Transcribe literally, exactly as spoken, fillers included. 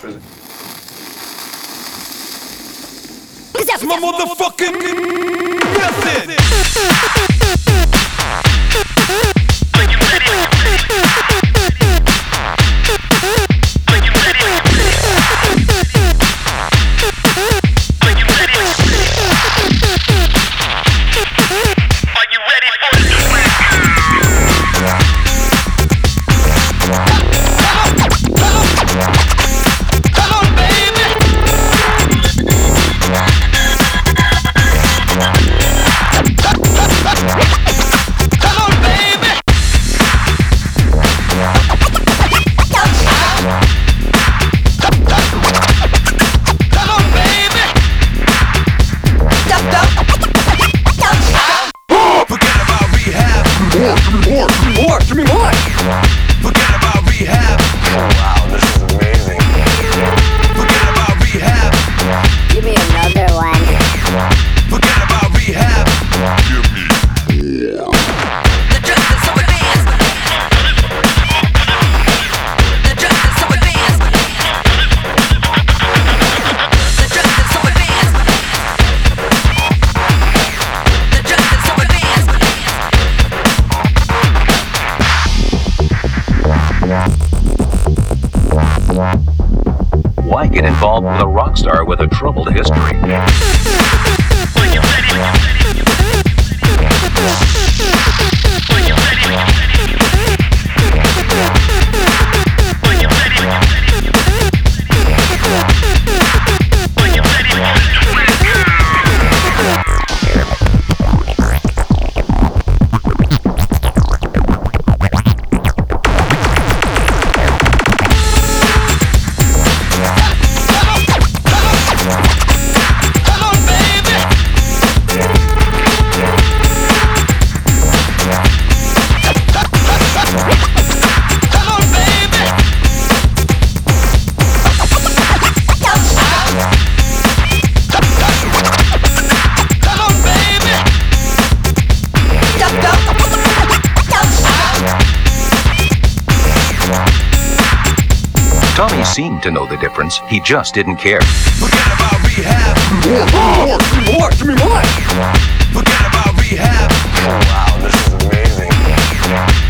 prison. It's my motherfucking method. More, give me more! Forget about rehab. Oh, wow, this is amazing. Forget about rehab. Give me another one. Forget about rehab. Give me. The drugs are so advanced. The drugs are so advanced. The drugs are so advanced. The drugs are so advanced. Why get involved with a rock star with a troubled history? Tommy seemed to know the difference. He just didn't care. Forget about rehab. More, more, give me more, give me more! Forget about rehab. Oh, wow, this is amazing.